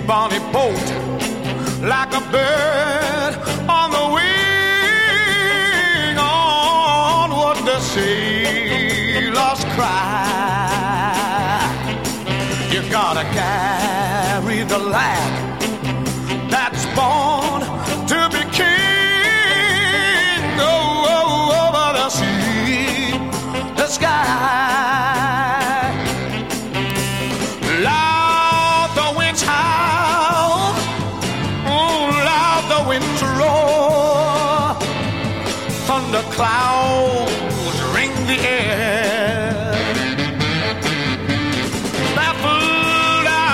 bonny boat, like a bird on the wing, on what the sailors cry. You gotta carry the lad that's born to be king, over the sea, the sky. Loud the winds howl, loud the winds roar, thunder clouds ring the air. Baffled I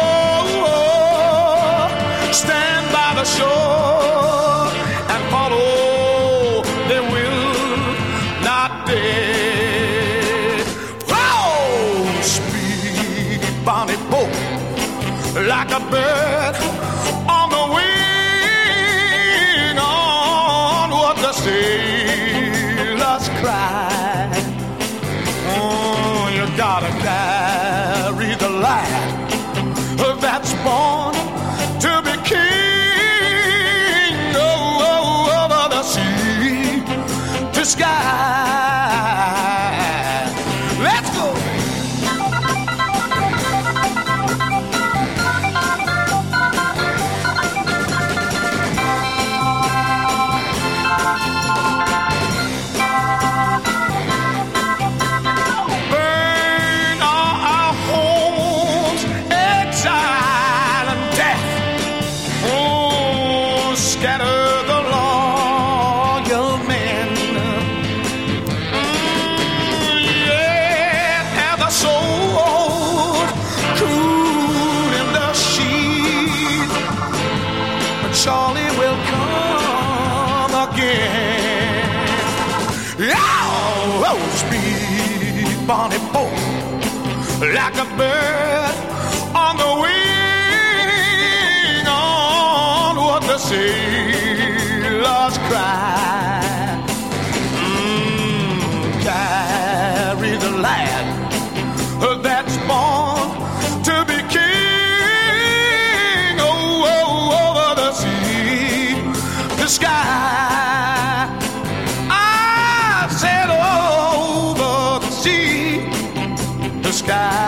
fall, stand by the shore and follow, they will not dare. Oh, speed bonny boat, like a bird on the wing, on what the sailors cry. Oh, you gotta carry the lad that's born to be king, over the sea to sky. Let's go. Burn all our homes, exile and death. Oh, scatter the loyal men. Yeah, and the sword cool in the sheath, but Charlie will come again. Oh, speed bonny boat, like a bird on the wing, on what the sailors cry. Carry the lad that's born to be king, over the sea, the sky. I said over the sea, the sky.